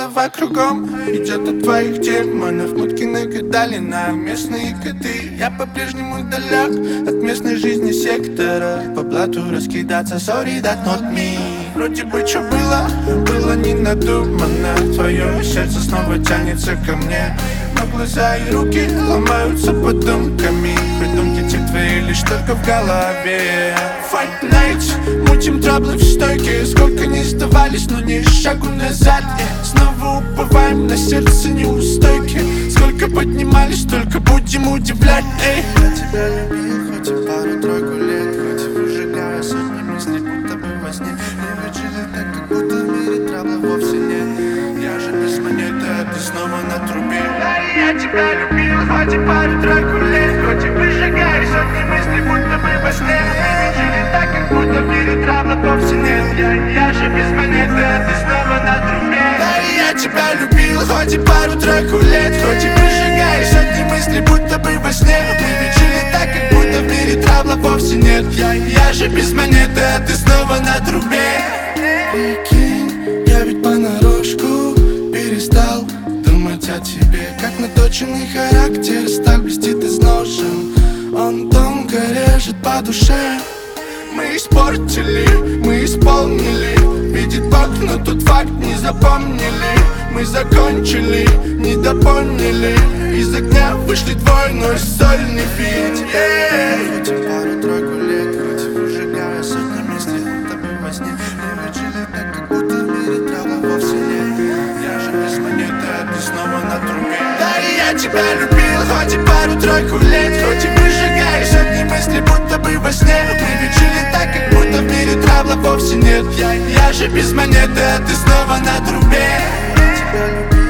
голова кругом идет от твоих демонов. Мутки нагадали на местные коты. Я по-прежнему далек от местной жизни сектора. По блату раскидаться, sorry, that not me. Вроде бы что было не надумано. Твое сердце снова тянется ко мне, но глаза и руки ломаются подумками. Придумки те твои лишь только в голове. Fight nights, мутим траблы в стойке. Сколько не сдавались, но ни шагу назад. Снова уповаем на сердце неустойки. Сколько поднимались, столько будем удивлять. Я тебя любил, хоть и пару-тройку лет, хоть и выжигая сотни мыслей, будто бы во сне. Мы ведь жили так, как будто в мире трабла вовсе нет. Я же без монеты, а ты снова на трубе. Я тебя любил, хоть и пару-тройку лет, хоть и выжигая сотни мыслей, будто бы во сне. Мы ведь жили так, как будто в мире трабла вовсе нет. Я же без монеты, а ты снова на трубе. Я тебя любил, хоть и пару-тройку лет, хоть и выжигая сотни мыслей, будто бы во сне. Мы ведь жили так, как будто в мире трабла вовсе нет. Я же без монеты, а ты снова на трубе. Прикинь, я ведь понарошку перестал думать о тебе. Как наточенный характер, сталь блестит изношен. Он тонко режет по душе. Мы испортили, мы исполнили. Видит Бог, но тут факт не запомнили. Мы закончили, недопоняли. Из огня вышли двойной сольный вид. Хоть и пару-тройку лет, хоть и выжигая сотни мыслей, будто бы во сне. Мы ведь жили так, как будто в мире трава вовсе нет. Я же без монеты, а ты снова на трубе. Да и я тебя любил, хоть и пару-тройку лет, хоть и выжигая сотни мыслей, будто бы во сне. Мы ведь жили так, как будто в мире трабла вовсе нет. Я же без монеты, а ты снова на трубе. Я тебя любил.